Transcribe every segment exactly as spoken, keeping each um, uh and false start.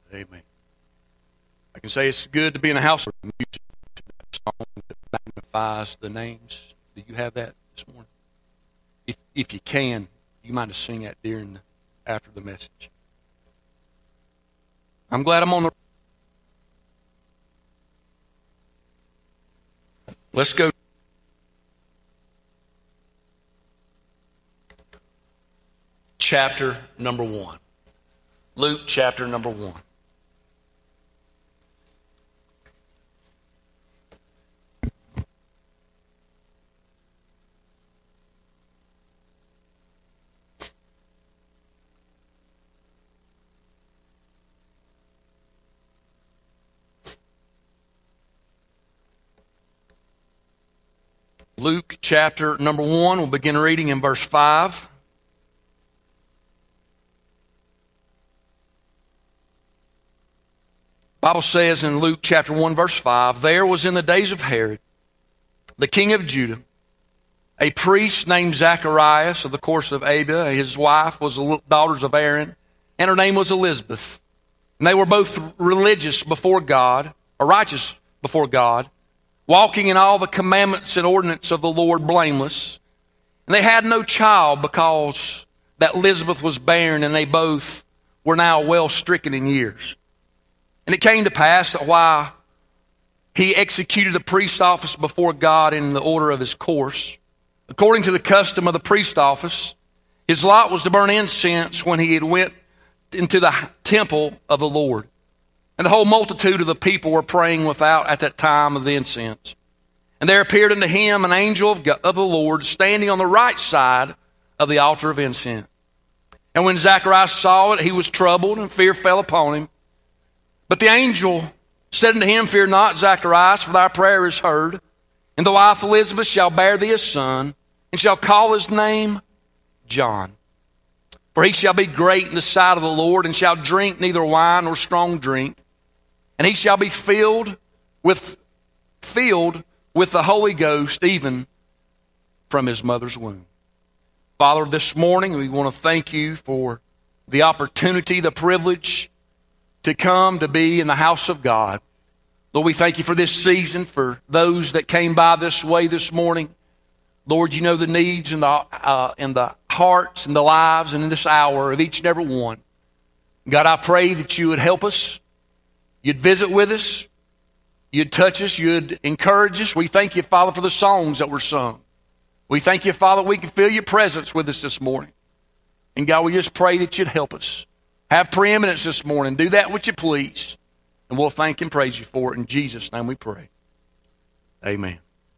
Amen. I can say it's good to be in a house of music, a song that magnifies the names. Do you have that this morning? If if you can, you mind to sing that during the, after the message. I'm glad I'm on the. Let's go. Chapter number one. Luke chapter number one. Luke chapter number one, we'll begin reading in verse five. The Bible says in Luke chapter one, verse five, there was in the days of Herod, the king of Judah, a priest named Zacharias of the course of Abia. His wife was the daughters of Aaron, and her name was Elizabeth. And they were both religious before God, or righteous before God, walking in all the commandments and ordinances of the Lord blameless. And they had no child because that Elizabeth was barren, and they both were now well stricken in years. And it came to pass that while he executed the priest's office before God in the order of his course, according to the custom of the priest office, his lot was to burn incense when he had went into the temple of the Lord. And the whole multitude of the people were praying without at that time of the incense. And there appeared unto him an angel of, God, of the Lord standing on the right side of the altar of incense. And when Zacharias saw it, he was troubled, and fear fell upon him. But the angel said unto him, fear not, Zacharias, for thy prayer is heard. And the wife Elizabeth shall bear thee a son, and shall call his name John. For he shall be great in the sight of the Lord, and shall drink neither wine nor strong drink. And he shall be filled with filled with the Holy Ghost, even from his mother's womb. Father, this morning we want to thank you for the opportunity, the privilege to come to be in the house of God. Lord, we thank you for this season, for those that came by this way this morning. Lord, you know the needs and the, uh, and the hearts and the lives and in this hour of each and every one. God, I pray that you would help us. You'd visit with us. You'd touch us. You'd encourage us. We thank you, Father, for the songs that were sung. We thank you, Father, we can feel your presence with us this morning. And God, we just pray that you'd help us. Have preeminence this morning. Do that which you please. And we'll thank and praise you for it. In Jesus' name we pray. Amen.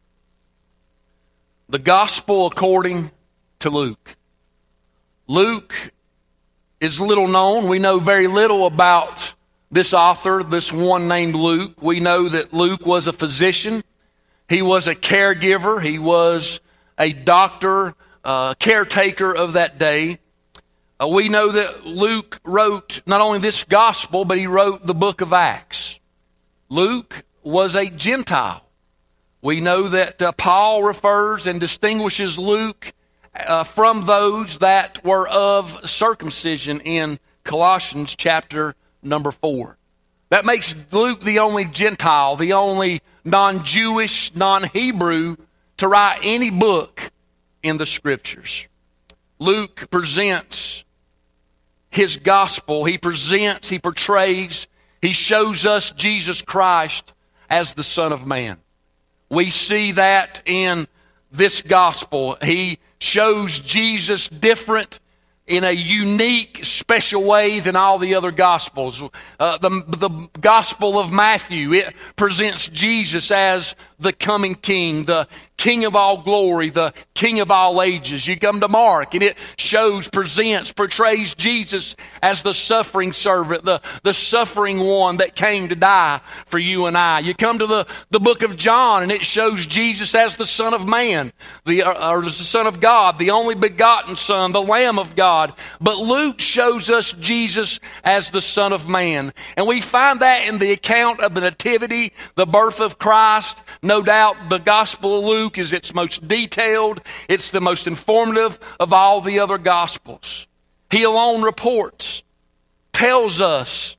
The Gospel according to Luke. Luke is little known. We know very little about this author, this one named Luke. We know that Luke was a physician. He was a caregiver. He was a doctor, uh, caretaker of that day. Uh, we know that Luke wrote not only this gospel, but he wrote the book of Acts. Luke was a Gentile. We know that uh, Paul refers and distinguishes Luke uh, from those that were of circumcision in Colossians chapter number four. That makes Luke the only Gentile, the only non-Jewish, non-Hebrew to write any book in the Scriptures. Luke presents his gospel. He presents, he portrays, he shows us Jesus Christ as the Son of Man. We see that in this gospel. He shows Jesus different in a unique, special way than all the other Gospels. Uh, the, the Gospel of Matthew, it presents Jesus as the coming King, the King of all glory, the King of all ages. You come to Mark, and it shows, presents, portrays Jesus as the suffering servant, the, the suffering one that came to die for you and I. You come to the, the book of John, and it shows Jesus as the Son of Man, the, or the Son of God, the only begotten Son, the Lamb of God. But Luke shows us Jesus as the Son of Man. And we find that in the account of the Nativity, the birth of Christ. No doubt the Gospel of Luke is its most detailed. It's the most informative of all the other Gospels. He alone reports, tells us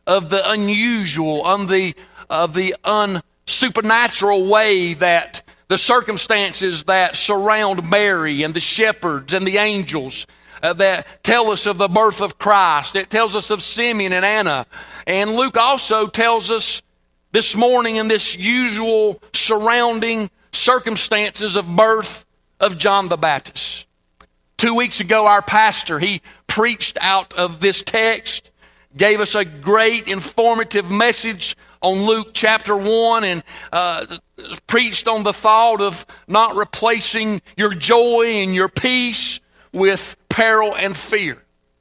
of the unusual, of the, of the unsupernatural way that the circumstances that surround Mary and the shepherds and the angels uh, that tell us of the birth of Christ. It tells us of Simeon and Anna. And Luke also tells us this morning in this usual surrounding circumstances of birth of John the Baptist. Two weeks ago, our pastor, he preached out of this text, gave us a great informative message on Luke chapter one, and uh, preached on the thought of not replacing your joy and your peace with peril and fear.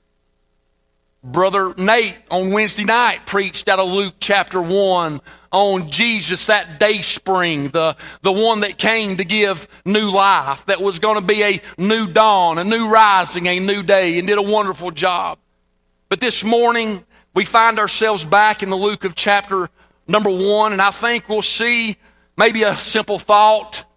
Brother Nate on Wednesday night preached out of Luke chapter one on Jesus, that day spring, the, the one that came to give new life, that was going to be a new dawn, a new rising, a new day, and did a wonderful job. But this morning, we find ourselves back in the Luke of chapter number one, and I think we'll see maybe a simple thought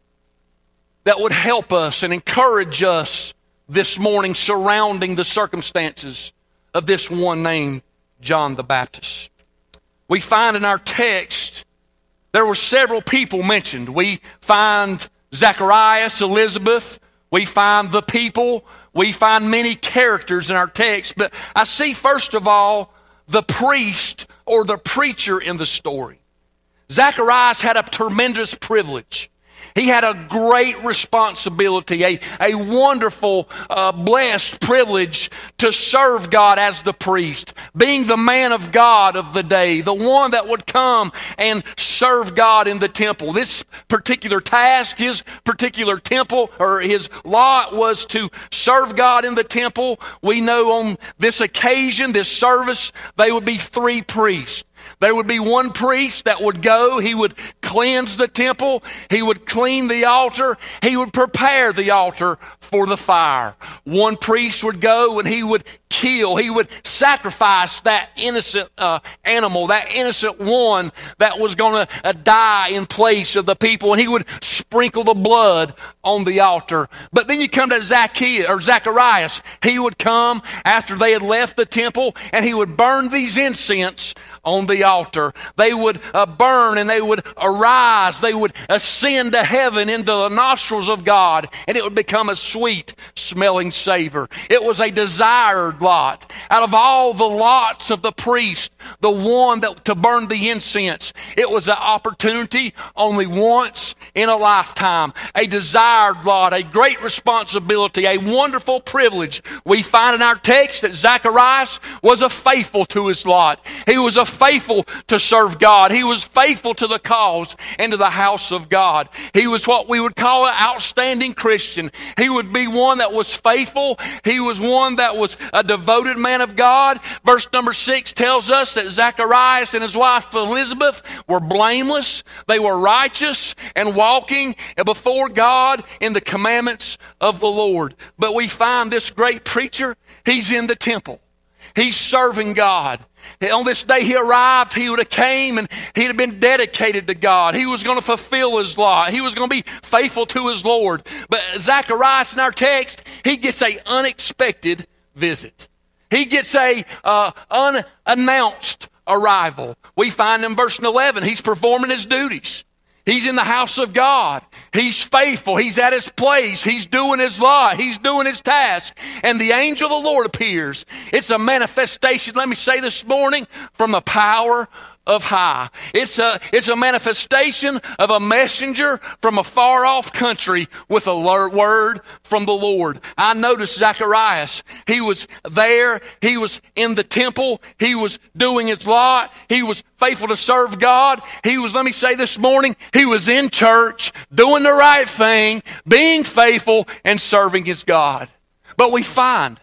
that would help us and encourage us this morning surrounding the circumstances of this one named John the Baptist. We find in our text there were several people mentioned. We find Zacharias, Elizabeth, we find the people, we find many characters in our text, but I see first of all the priest or the preacher in the story. Zacharias had a tremendous privilege. He had a great responsibility, a, a wonderful, uh, blessed privilege to serve God as the priest, being the man of God of the day, the one that would come and serve God in the temple. This particular task, his particular temple, or his lot was to serve God in the temple. We know on this occasion, this service, they would be three priests. There would be one priest that would go, he would cleanse the temple, he would clean the altar, he would prepare the altar for the fire. One priest would go and he would kill, he would sacrifice that innocent uh, animal, that innocent one that was going to uh, die in place of the people, and he would sprinkle the blood on the altar. But then you come to Zacchaeus, or Zacharias, he would come after they had left the temple, and he would burn these incense on the altar. They would uh, burn and they would arise. They would ascend to heaven into the nostrils of God, and it would become a sweet smelling savor. It was a desired lot. Out of all the lots of the priest, the one that to burn the incense, it was an opportunity only once in a lifetime. A desired lot, a great responsibility, a wonderful privilege. We find in our text that Zacharias was a faithful to his lot. He was a faithful to serve God. He was faithful to the cause and to the house of God. He was what we would call an outstanding Christian. He would be one that was faithful. He was one that was a devoted man of God. Verse number six tells us that Zacharias and his wife Elizabeth were blameless. They were righteous and walking before God in the commandments of the Lord. But we find this great preacher, he's in the temple. He's serving God. On this day he arrived, he would have came and he'd have been dedicated to God. He was going to fulfill his law. He was going to be faithful to his Lord. But Zacharias in our text, he gets an unexpected visit. He gets a uh, unannounced arrival. We find in verse eleven, he's performing his duties. He's in the house of God. He's faithful. He's at his place. He's doing his lot. He's doing his task. And the angel of the Lord appears. It's a manifestation, let me say this morning, from the power of high. It's a, it's a manifestation of a messenger from a far off country with a word from the Lord. I noticed Zacharias. He was there. He was in the temple. He was doing his lot. He was faithful to serve God. He was, let me say this morning, he was in church, doing the right thing, being faithful, and serving his God. But we find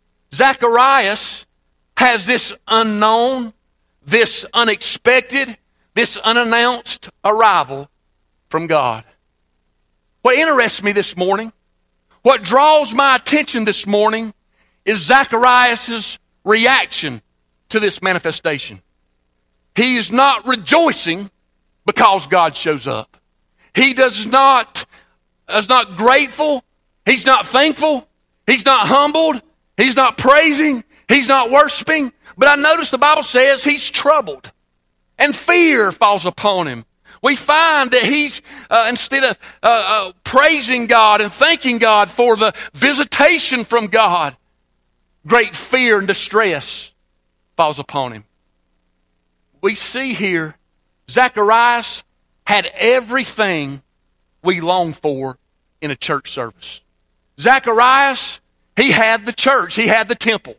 Zacharias has this unknown, this unexpected, this unannounced arrival from God. What interests me this morning, what draws my attention this morning, is Zacharias' reaction to this manifestation. He is not rejoicing because God shows up. He does not, is not grateful. He's not thankful. He's not humbled. He's not praising. He's not worshiping, but I notice the Bible says he's troubled. And fear falls upon him. We find that he's, uh, instead of uh, uh, praising God and thanking God for the visitation from God, great fear and distress falls upon him. We see here, Zacharias had everything we long for in a church service. Zacharias, he had the church. He had the temple.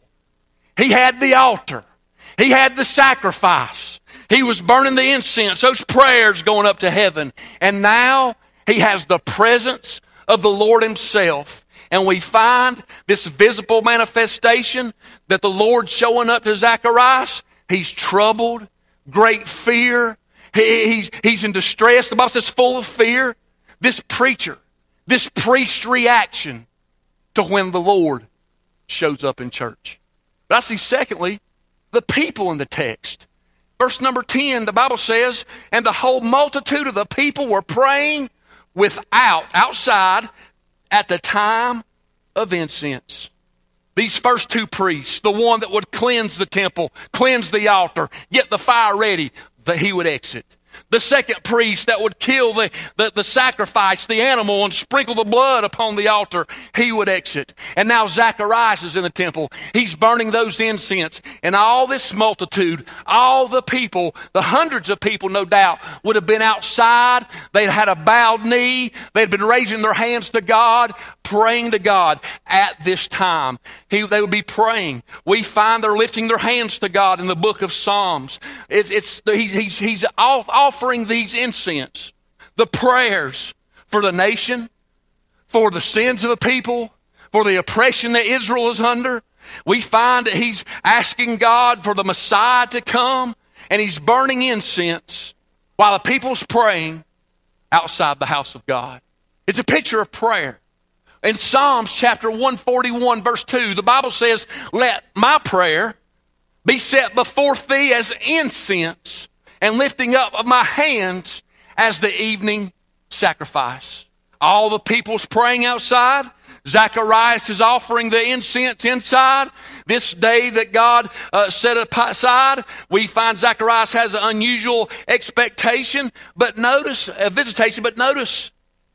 He had the altar. He had the sacrifice. He was burning the incense, those prayers going up to heaven. And now he has the presence of the Lord himself. And we find this visible manifestation that the Lord showing up to Zacharias. He's troubled, great fear. He, he's, he's in distress. The Bible says full of fear. This preacher, this priest's reaction to when the Lord shows up in church. But I see, secondly, the people in the text. Verse number ten, the Bible says, and the whole multitude of the people were praying without, outside, at the time of incense. These first two priests, the one that would cleanse the temple, cleanse the altar, get the fire ready, that he would exit. The second priest that would kill the, the, the sacrifice, the animal, and sprinkle the blood upon the altar, he would exit. And now Zacharias is in the temple. He's burning those incense. And all this multitude, all the people, the hundreds of people, no doubt, would have been outside. They'd had a bowed knee. They'd been raising their hands to God, praying to God at this time. He, they would be praying. We find they're lifting their hands to God in the book of Psalms. It's, it's, he's, he's, he's off, offering these incense, the prayers for the nation, for the sins of the people, for the oppression that Israel is under. We find that he's asking God for the Messiah to come, and he's burning incense while the people's praying outside the house of God. It's a picture of prayer. In Psalms chapter one forty-one, verse two, the Bible says, let my prayer be set before thee as incense, and lifting up of my hands as the evening sacrifice. All the people's praying outside. Zacharias is offering the incense inside. This day that God uh, set aside, we find Zacharias has an unusual expectation, but notice, a visitation, but notice,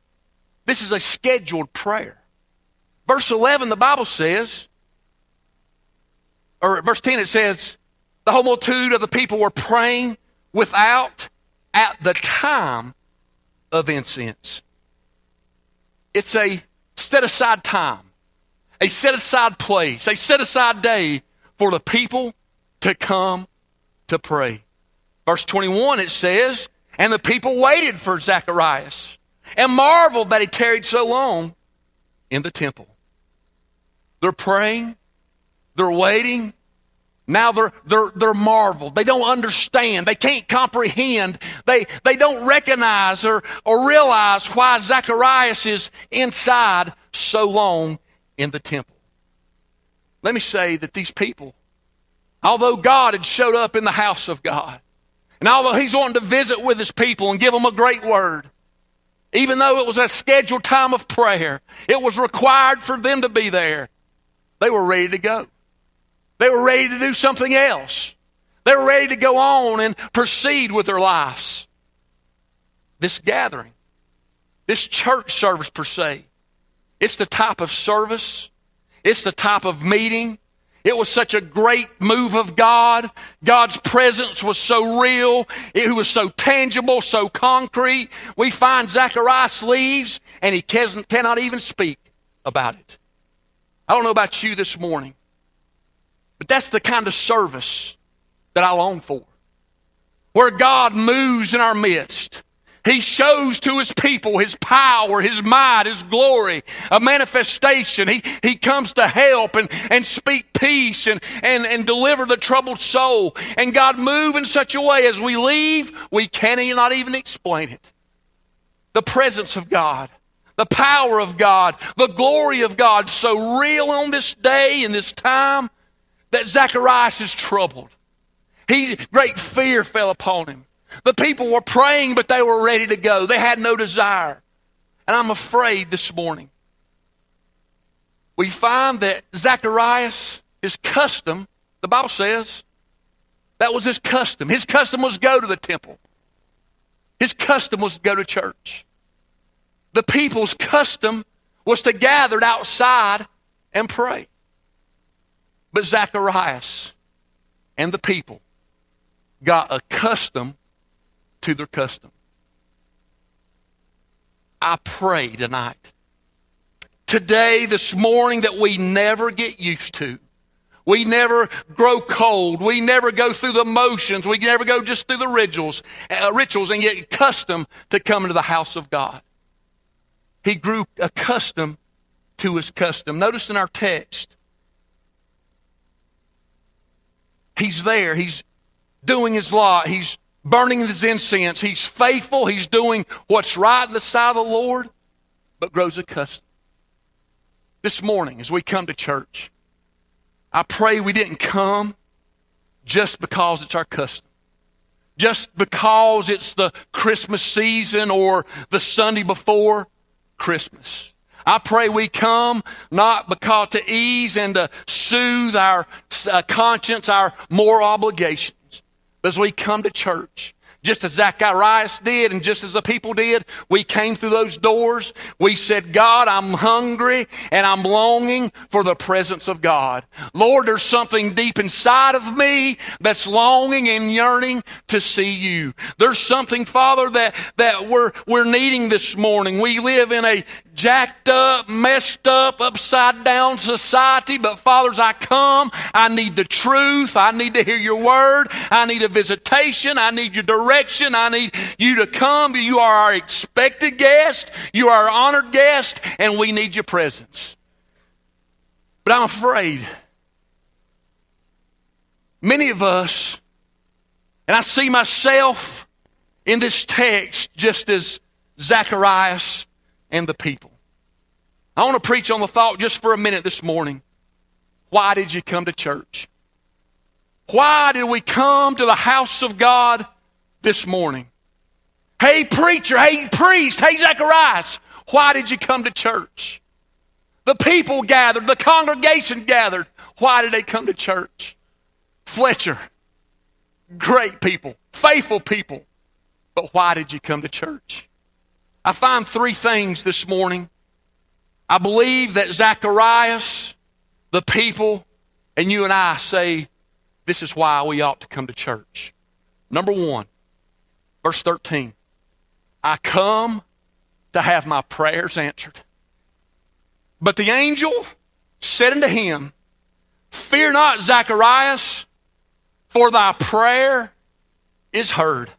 this is a scheduled prayer. Verse eleven, the Bible says, or verse ten, it says, the whole multitude of the people were praying without at the time of incense. It's a set aside time, a set aside place, a set aside day for the people to come to pray. Verse twenty-one, it says, and the people waited for Zacharias and marveled that he tarried so long in the temple. They're praying, they're waiting. Now they're, they're, they're marveled. They don't understand. They can't comprehend. They, they don't recognize or, or realize why Zacharias is inside so long in the temple. Let me say that these people, although God had showed up in the house of God, and although he's wanting to visit with his people and give them a great word, even though it was a scheduled time of prayer, it was required for them to be there, they were ready to go. They were ready to do something else. They were ready to go on and proceed with their lives. This gathering, this church service per se, it's the type of service, it's the type of meeting. It was such a great move of God. God's presence was so real. It was so tangible, so concrete. We find Zacharias leaves and he cannot even speak about it. I don't know about you this morning, but that's the kind of service that I long for. Where God moves in our midst. He shows to his people his power, his might, his glory, a manifestation. He, he comes to help and, and speak peace and, and, and deliver the troubled soul. And God move in such a way as we leave, we cannot even explain it. The presence of God, the power of God, the glory of God, so real on this day and this time, that Zacharias is troubled. He, great fear fell upon him. The people were praying, but they were ready to go. They had no desire. And I'm afraid this morning, we find that Zacharias His custom, the Bible says, that was his custom. His custom was to go to the temple. His custom was to go to church. The people's custom was to gather outside and pray. But Zacharias and the people got accustomed to their custom. I pray tonight, today, this morning, that we never get used to. We never grow cold. We never go through the motions. We never go just through the rituals, uh, rituals and get accustomed to coming to the house of God. He grew accustomed to his custom. Notice in our text, he's there. He's doing his lot. He's burning his incense. He's faithful. He's doing what's right in the sight of the Lord, but grows accustomed. This morning, as we come to church, I pray we didn't come just because it's our custom, just because it's the Christmas season or the Sunday before Christmas. I pray we come not because to ease and to soothe our uh, conscience, our moral obligations, but as we come to church, just as Zacharias did and just as the people did, we came through those doors. We said, God, I'm hungry and I'm longing for the presence of God. Lord, there's something deep inside of me that's longing and yearning to see you. There's something, Father, that, that we're, we're needing this morning. We live in a jacked up, messed up, upside down society, but Father, as I come, I need the truth. I need to hear your word. I need a visitation. I need your direction. I need you to come. You are our expected guest. You are our honored guest, and we need your presence. But I'm afraid many of us, and I see myself in this text just as Zacharias and the people. I want to preach on the thought just for a minute this morning. Why did you come to church? Why did we come to the house of God this morning? Hey preacher, hey priest, hey Zacharias, why did you come to church? The people gathered, the congregation gathered. Why did they come to church? Fletcher, great people, faithful people. But why did you come to church? I find three things this morning. I believe that Zacharias, the people, and you and I say this is why we ought to come to church. Number one, verse thirteen. I come to have my prayers answered. But the angel said unto him, Fear not, Zacharias, for thy prayer is heard.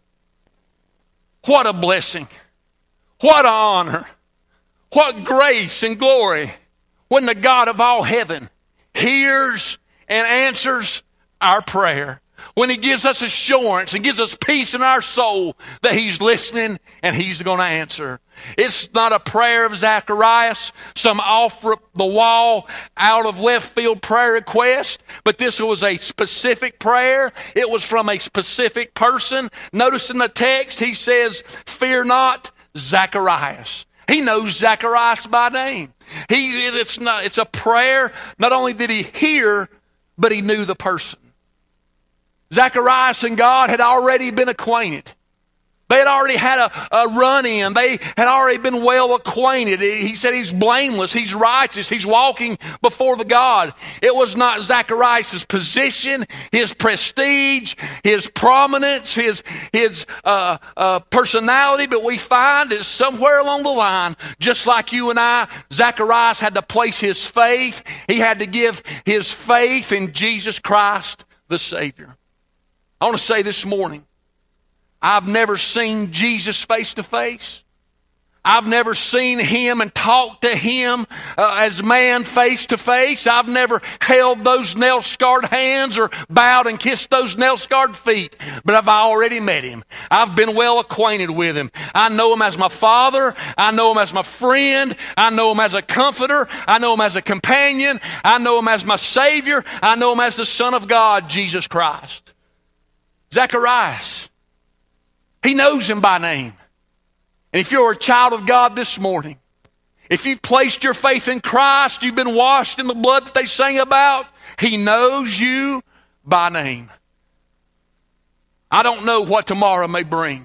What a blessing. What an honor. What grace and glory when the God of all heaven hears and answers our prayer. When he gives us assurance and gives us peace in our soul that he's listening and he's going to answer. It's not a prayer of Zacharias, some off the wall, out of left field prayer request, but this was a specific prayer. It was from a specific person. Notice in the text he says, Fear not, Zacharias. He knows Zacharias by name. He's, it's, not, it's a prayer. Not only did he hear, but he knew the person. Zacharias and God had already been acquainted. They had already had a, a run-in. They had already been well acquainted. He said he's blameless. He's righteous. He's walking before the God. It was not Zacharias' position, his prestige, his prominence, his, his uh, uh, personality, but we find that somewhere along the line, just like you and I, Zacharias had to place his faith. He had to give his faith in Jesus Christ, the Savior. I want to say this morning, I've never seen Jesus face to face. I've never seen him and talked to him uh, as man face to face. I've never held those nail-scarred hands or bowed and kissed those nail-scarred feet. But I've already met him. I've been well acquainted with him. I know him as my father. I know him as my friend. I know him as a comforter. I know him as a companion. I know him as my Savior. I know him as the Son of God, Jesus Christ. Zacharias, he knows him by name. And if you're a child of God this morning, if you've placed your faith in Christ, you've been washed in the blood that they sang about, He knows you by name. I don't know what tomorrow may bring.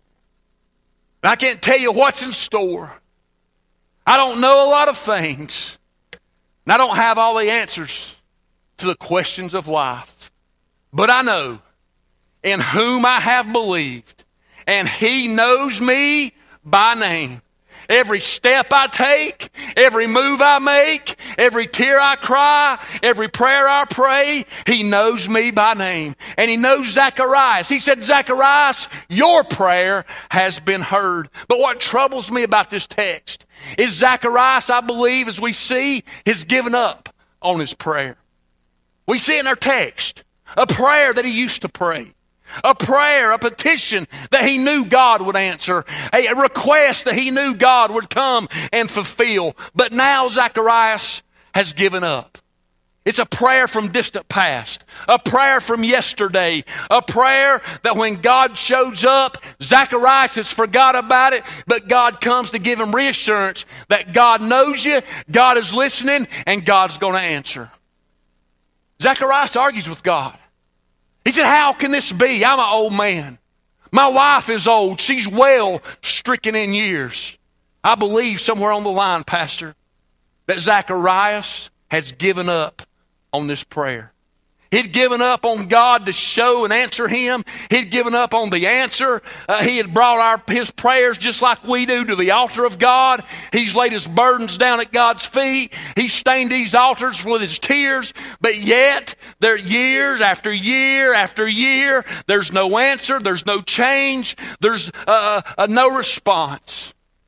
I can't tell you what's in store. I don't know a lot of things. And I don't have all the answers to the questions of life. But I know in whom I have believed, and He knows me by name. Every step I take, every move I make, every tear I cry, every prayer I pray, He knows me by name. And He knows Zacharias. He said, Zacharias, your prayer has been heard. But what troubles me about this text is Zacharias, I believe, as we see, has given up on his prayer. We see in our text a prayer that he used to pray. A prayer, a petition that he knew God would answer. A request that he knew God would come and fulfill. But now Zacharias has given up. It's a prayer from distant past. A prayer from yesterday. A prayer that when God shows up, Zacharias has forgot about it, but God comes to give him reassurance that God knows you, God is listening, and God's going to answer. Zacharias argues with God. He said, how can this be? I'm an old man. My wife is old. She's well stricken in years. I believe somewhere on the line, Pastor, that Zacharias has given up on this prayer. He'd given up on God to show and answer him. He'd given up on the answer. Uh, he had brought our, his prayers just like we do to the altar of God. He's laid his burdens down at God's feet. He stained these altars with his tears. But yet, there years after year after year, there's no answer. There's no change. There's uh, uh, no response.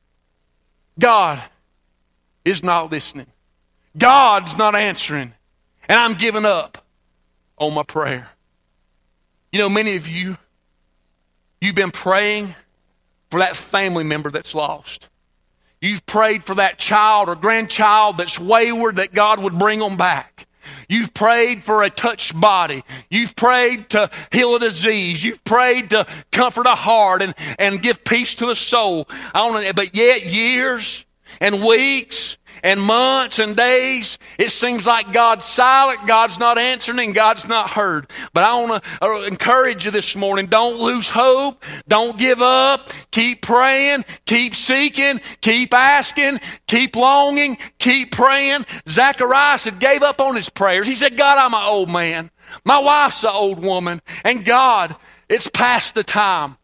God is not listening. God's not answering. And I'm giving up on my prayer. You know, many of you, you've been praying for that family member that's lost. You've prayed for that child or grandchild that's wayward, that God would bring them back. You've prayed for a touched body. You've prayed to heal a disease. You've prayed to comfort a heart and, and give peace to a soul. I don't know, but yet years and weeks and months and days, it seems like God's silent, God's not answering, and God's not heard. But I want to encourage you this morning, don't lose hope, don't give up, keep praying, keep seeking, keep asking, keep longing, keep praying. Zacharias had gave up on his prayers. He said, God, I'm an old man. My wife's an old woman. And God, it's past the time.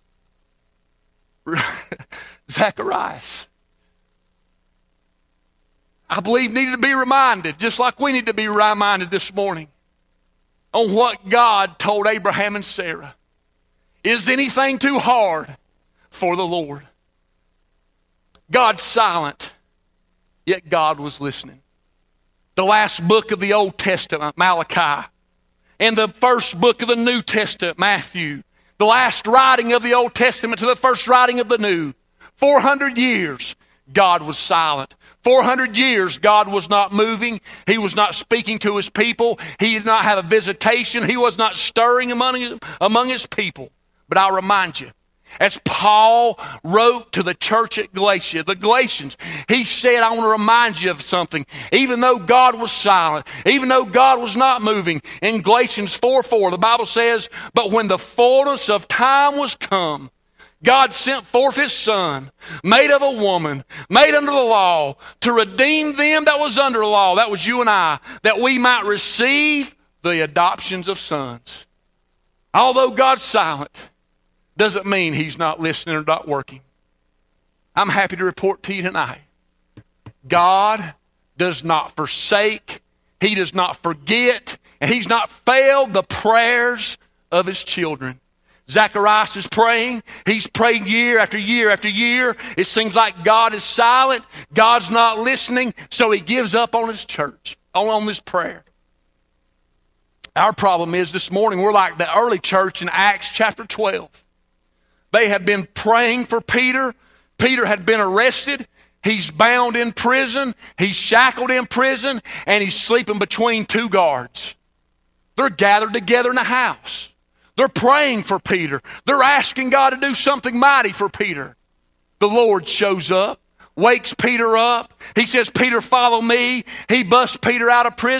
Zacharias, I believe, needed to be reminded, just like we need to be reminded this morning, on what God told Abraham and Sarah. Is anything too hard for the Lord? God's silent, yet God was listening. The last book of the Old Testament, Malachi, and the first book of the New Testament, Matthew, the last writing of the Old Testament to the first writing of the New, four hundred years, God was silent. four hundred years, God was not moving. He was not speaking to his people. He did not have a visitation. He was not stirring among, among his people. But I'll remind you, as Paul wrote to the church at Galatia, the Galatians, he said, I want to remind you of something. Even though God was silent, even though God was not moving, in Galatians four four, the Bible says, but when the fullness of time was come, God sent forth his Son, made of a woman, made under the law, to redeem them that was under the law, that was you and I, that we might receive the adoptions of sons. Although God's silent, doesn't mean he's not listening or not working. I'm happy to report to you tonight, God does not forsake, he does not forget, and he's not failed the prayers of his children. Zacharias is praying. He's praying year after year after year. It seems like God is silent. God's not listening, so he gives up on his church, on, on this prayer. Our problem is this morning, we're like the early church in Acts chapter twelve. They had been praying for Peter. Peter had been arrested. He's bound in prison. He's shackled in prison, and he's sleeping between two guards. They're gathered together in a house. They're praying for Peter. They're asking God to do something mighty for Peter. The Lord shows up, wakes Peter up. He says, Peter, follow me. He busts Peter out of prison,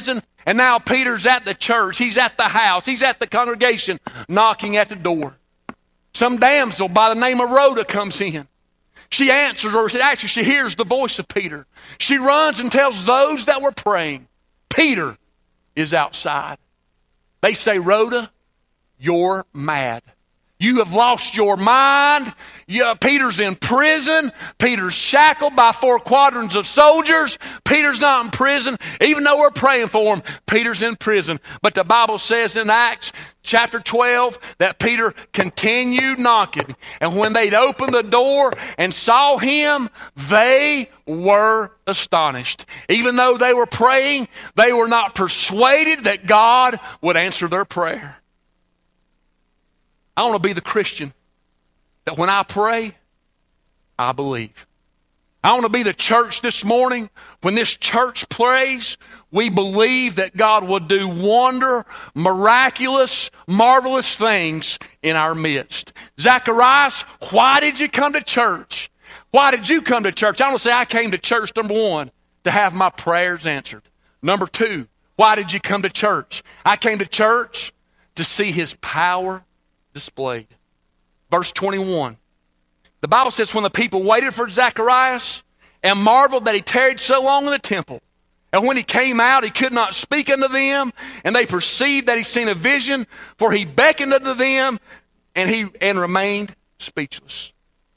And now Peter's at the church. He's at the house. He's at the congregation knocking at the door. Some damsel by the name of Rhoda comes in. She answers, or actually she hears the voice of Peter. She runs and tells those that were praying, Peter is outside. They say, Rhoda, you're mad. You have lost your mind. Yeah, Peter's in prison. Peter's shackled by four quadrants of soldiers. Peter's not in prison. Even though we're praying for him, Peter's in prison. But the Bible says in Acts chapter twelve that Peter continued knocking. And when they'd opened the door and saw him, they were astonished. Even though they were praying, they were not persuaded that God would answer their prayer. I want to be the Christian that when I pray, I believe. I want to be the church this morning. When this church prays, we believe that God will do wonder, miraculous, marvelous things in our midst. Zacharias, why did you come to church? Why did you come to church? I want to say I came to church, number one, to have my prayers answered. Number two, why did you come to church? I came to church to see his power displayed. Verse twenty-one. The Bible says, when the people waited for Zacharias and marveled that he tarried so long in the temple, and when he came out, he could not speak unto them, and they perceived that he seen a vision, for he beckoned unto them, and he and remained speechless.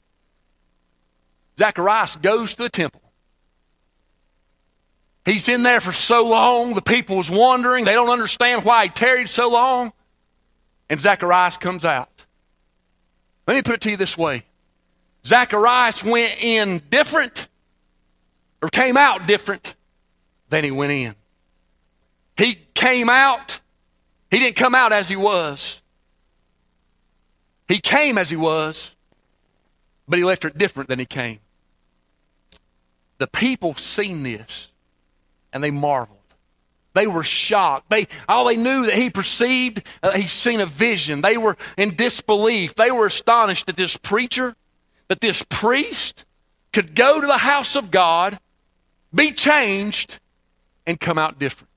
Zacharias goes to the temple. He's in there for so long, the people was wondering, they don't understand why he tarried so long. And Zacharias comes out. Let me put it to you this way. Zacharias went in different, or came out different than he went in. He came out, he didn't come out as he was. He came as he was, but he left it different than he came. The people seen this, and they marveled. They were shocked. They all they knew that he perceived, uh, he's seen a vision. They were in disbelief. They were astonished that this preacher, that this priest could go to the house of God, be changed, and come out different.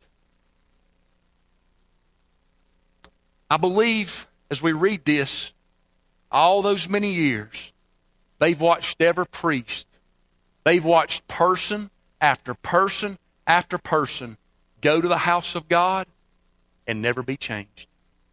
I believe as we read this, all those many years, they've watched every priest. They've watched person after person after person go to the house of God and never be changed.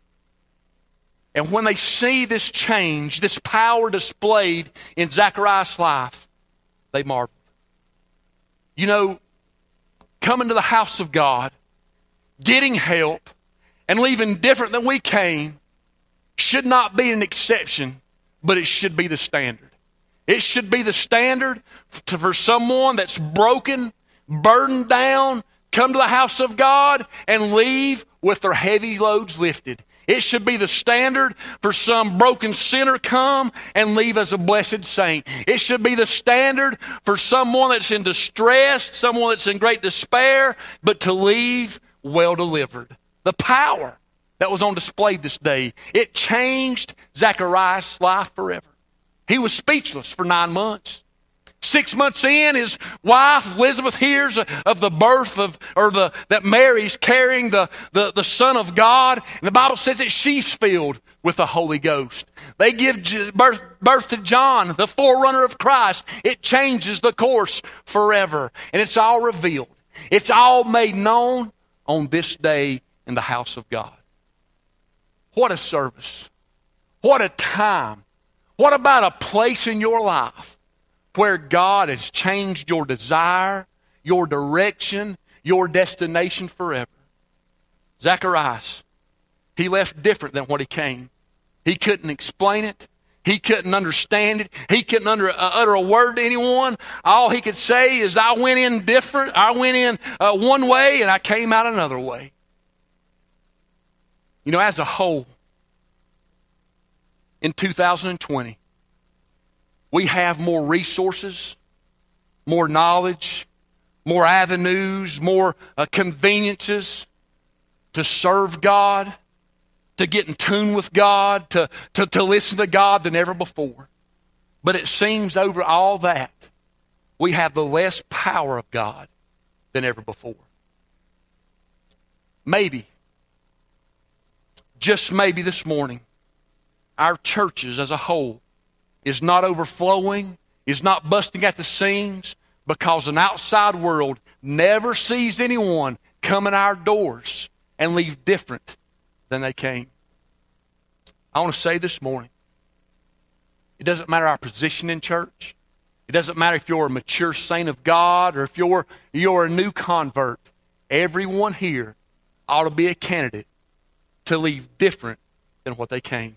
And when they see this change, this power displayed in Zacharias' life, they marvel. You know, coming to the house of God, getting help, and leaving different than we came should not be an exception, but it should be the standard. It should be the standard to, for someone that's broken, burdened down, come to the house of God and leave with their heavy loads lifted. It should be the standard for some broken sinner come and leave as a blessed saint. It should be the standard for someone that's in distress, someone that's in great despair, but to leave well delivered. The power that was on display this day, it changed Zacharias' life forever. He was speechless for nine months. Six months in, his wife Elizabeth hears of the birth of, or the that Mary's carrying the, the, the Son of God. And the Bible says that she's filled with the Holy Ghost. They give birth, birth to John, the forerunner of Christ. It changes the course forever. And it's all revealed. It's all made known on this day in the house of God. What a service. What a time. What about a place in your life where God has changed your desire, your direction, your destination forever? Zacharias, he left different than what he came. He couldn't explain it. He couldn't understand it. He couldn't under, uh, utter a word to anyone. All he could say is, I went in different. I went in uh, one way and I came out another way. You know, as a whole, in two thousand twenty, we have more resources, more knowledge, more avenues, more uh, conveniences to serve God, to get in tune with God, to, to, to listen to God than ever before. But it seems over all that, we have the less power of God than ever before. maybe, just maybe this morning, our churches as a whole is not overflowing, is not busting at the seams, because an outside world never sees anyone come in our doors and leave different than they came. I want to say this morning, it doesn't matter our position in church. It doesn't matter if you're a mature saint of God or if you're, you're a new convert. Everyone here ought to be a candidate to leave different than what they came.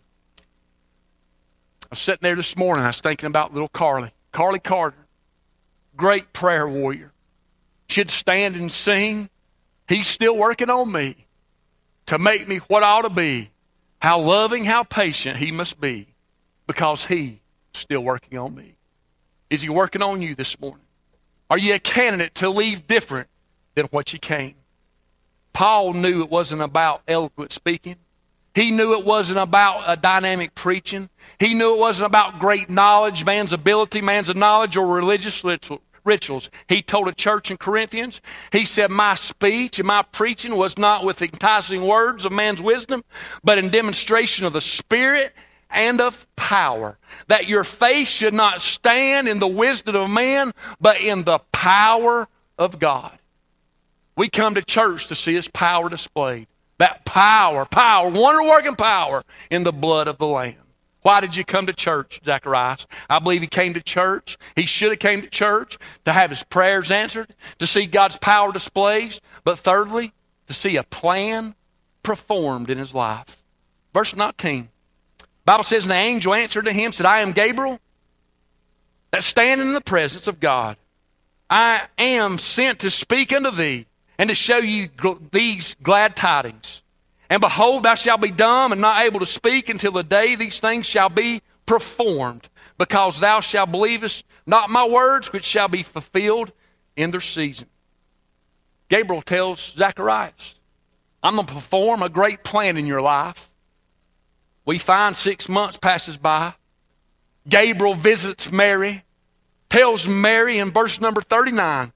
I was sitting there this morning, I was thinking about little Carly. Carly Carter, great prayer warrior. She'd stand and sing, "He's still working on me to make me what I ought to be. How loving, how patient he must be, because he's still working on me." Is he working on you this morning? Are you a candidate to leave different than what you came? Paul knew it wasn't about eloquent speaking. He knew it wasn't about a dynamic preaching. He knew it wasn't about great knowledge, man's ability, man's knowledge, or religious rituals. He told a church in Corinthians, he said, "My speech and my preaching was not with enticing words of man's wisdom, but in demonstration of the Spirit and of power, that your faith should not stand in the wisdom of man, but in the power of God." We come to church to see his power displayed. That power, power, wonder-working power in the blood of the Lamb. Why did you come to church, Zacharias? I believe he came to church. He should have came to church to have his prayers answered, to see God's power displayed, but thirdly, to see a plan performed in his life. Verse nineteen. The Bible says, "And the angel answered to him, said, I am Gabriel, that stand in the presence of God. I am sent to speak unto thee, and to show you these glad tidings. And behold, thou shalt be dumb and not able to speak until the day these things shall be performed, because thou shalt believest not my words, which shall be fulfilled in their season." Gabriel tells Zacharias, "I'm going to perform a great plan in your life." We find six months passes by. Gabriel visits Mary, tells Mary in verse number thirty-nine,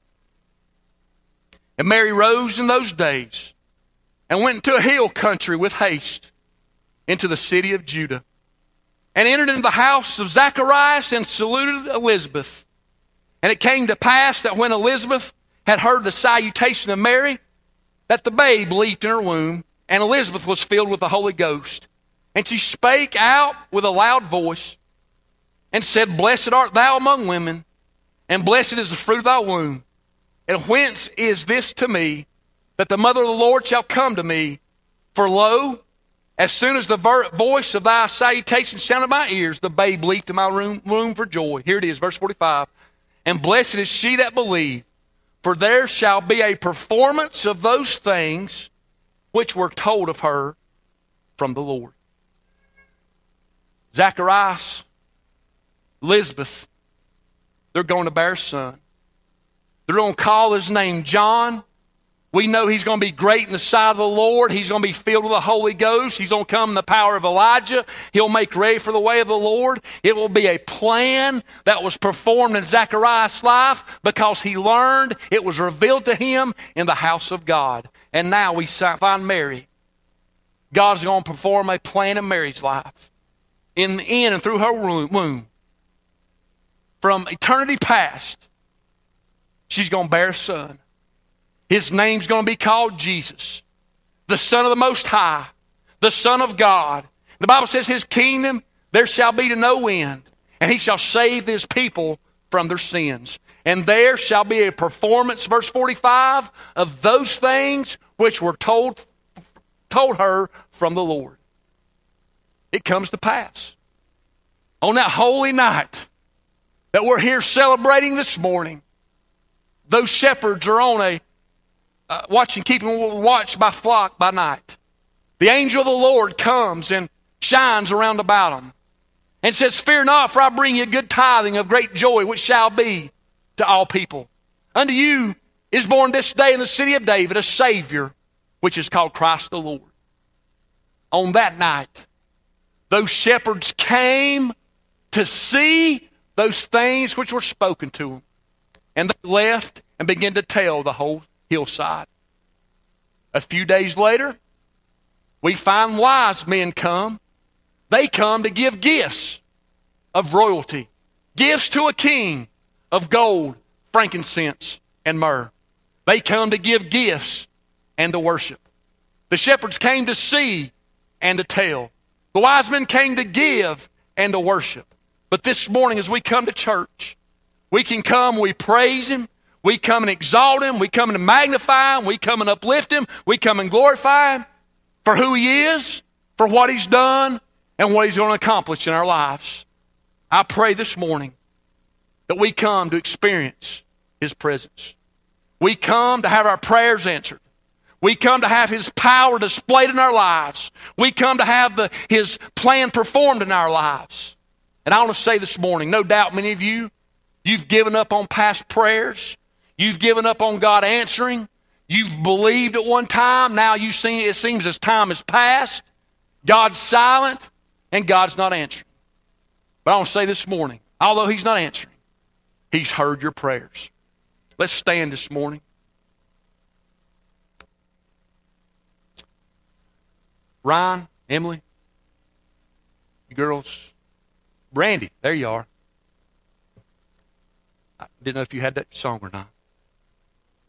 "And Mary rose in those days and went into a hill country with haste into the city of Judah, and entered into the house of Zacharias and saluted Elizabeth. And it came to pass that when Elizabeth had heard the salutation of Mary, that the babe leaped in her womb, and Elizabeth was filled with the Holy Ghost. And she spake out with a loud voice, and said, Blessed art thou among women, and blessed is the fruit of thy womb. And whence is this to me, that the mother of the Lord shall come to me? For lo, as soon as the ver- voice of thy salutation sounded in my ears, the babe leaped in my room, womb for joy." Here it is, verse forty-five. "And blessed is she that believed, for there shall be a performance of those things which were told of her from the Lord." Zacharias, Elizabeth, they're going to bear a son. They're going to call his name John. We know he's going to be great in the sight of the Lord. He's going to be filled with the Holy Ghost. He's going to come in the power of Elijah. He'll make ready for the way of the Lord. It will be a plan that was performed in Zacharias' life because he learned, it was revealed to him in the house of God. And now we find Mary. God's going to perform a plan in Mary's life. In, in and through her womb. From eternity past, she's going to bear a son. His name's going to be called Jesus, the Son of the Most High, the Son of God. The Bible says his kingdom there shall be to no end, and he shall save his people from their sins. And there shall be a performance, verse forty-five, of those things which were told, told her from the Lord. It comes to pass. On that holy night that we're here celebrating this morning, those shepherds are on a Uh, watching, keeping watch by flock by night. The angel of the Lord comes and shines around about them and says, Fear not, for I bring you good tithing of great joy, which shall be to all people. Unto you is born this day in the city of David a Savior, which is called Christ the Lord. On that night, those shepherds came to see those things which were spoken to them. And they left and began to tell the whole hillside. A few days later, we find wise men come. They come to give gifts of royalty, gifts to a king of gold, frankincense, and myrrh. They come to give gifts and to worship. The shepherds came to see and to tell. The wise men came to give and to worship. But this morning as we come to church, we can come, we praise Him, we come and exalt Him, we come and magnify Him, we come and uplift Him, we come and glorify Him for who He is, for what He's done, and what He's going to accomplish in our lives. I pray this morning that we come to experience His presence. We come to have our prayers answered. We come to have His power displayed in our lives. We come to have the, His plan performed in our lives. And I want to say this morning, no doubt many of you, you've given up on past prayers. You've given up on God answering. You've believed at one time. Now you see, it seems as time has passed. God's silent and God's not answering. But I want to say this morning, although He's not answering, He's heard your prayers. Let's stand this morning. Ryan, Emily, you girls, Brandy, there you are. I didn't know if you had that song or not.